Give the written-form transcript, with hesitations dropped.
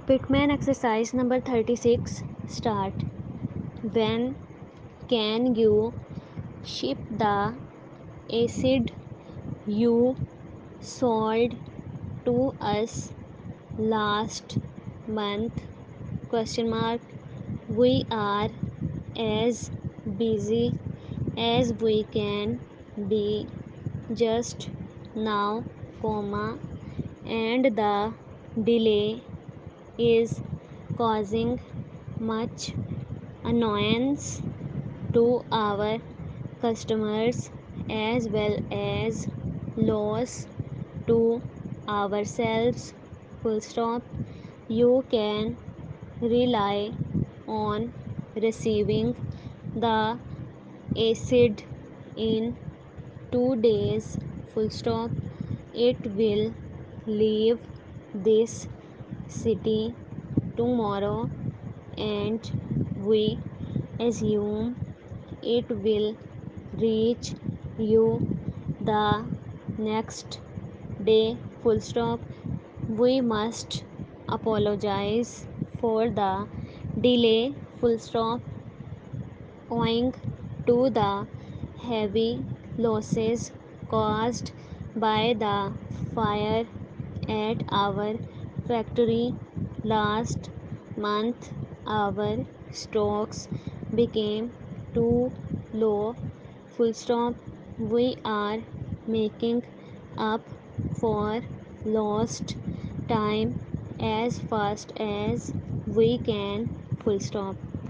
Pitman exercise number 36. Start. When can you ship the acid you sold to us last month? Question mark. We are as busy as we can be just now, comma, and the delay is causing much annoyance to our customers as well as loss to ourselves. Full stop. You can rely on receiving the acid in 2 days. Full stop. It will leave this city tomorrow and we assume it will reach you the next day. Full stop. We must apologize for the delay. Full stop. Owing to the heavy losses caused by the fire at our factory last month, our stocks became too low. Full stop. We are making up for lost time as fast as we can. Full stop.